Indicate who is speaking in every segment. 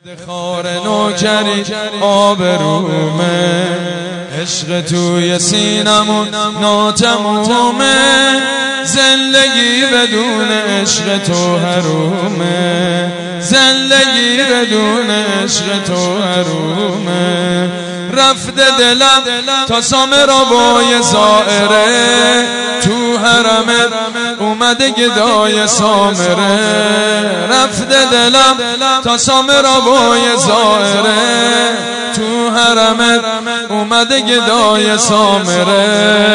Speaker 1: افتخار نوکری آبرومه، عشق توی سینمون ناتمومه، زندگی بدون عشق تو حرومه، زندگی بدون عشق تو حرومه. رفته دلم تا سامرابای زائره، تو حرمت اومده گدای سامره. رفته دلم تا سامرابای زائره، تو حرمت اومده گدای سامره.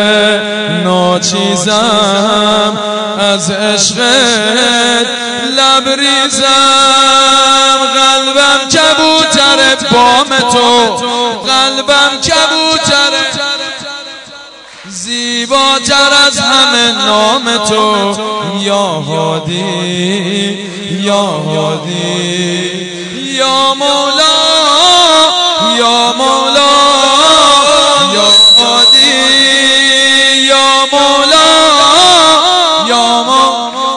Speaker 1: ناچیزم از عشقت لبریزم، قلبم کبوتر بام تو، قلبم کبوتر زیباتر از همه نام تو. یا هادی یا هادی یا مولا یا مولا یا هادی یا مولا یا مولا.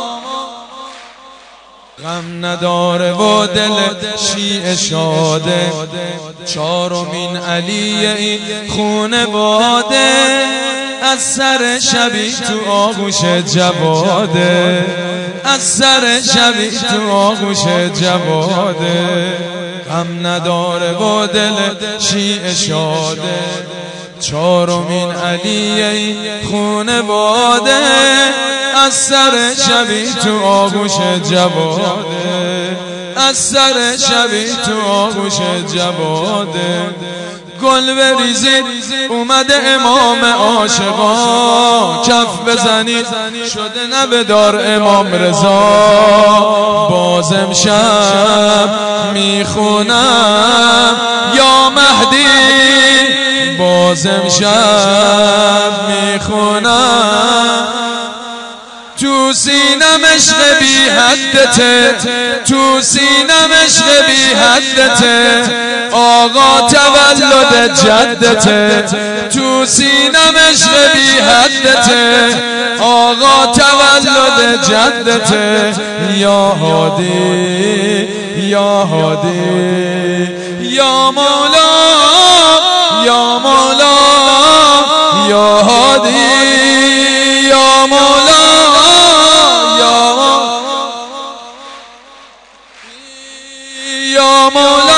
Speaker 1: غم نداره و دل شیعه شاده، چارمین علی این خونه باده. از سر شبی تو آغوش جواده، از سر شبی تو آغوش جواده. غم نداره و دل شیعه شاده، چارمین علی این خونه باده. از سر شبی تو آغوش جواده، از سر شبی تو آغوش جواده. گل بریزید اومده امام عاشقا، کف بزنید شده نبدار امام رضا. باز امشب میخونم یا مهدی، باز امشب میخونم. تو سینم عشق بی حدته، تو سینم عشق بی حدته. آقا تولد جدته، تو سینم عشق بی حدته. آقا تولد جدته. یا هادی یا هادی یا مولا یا مولا یا هادی یا مولا یا مولا.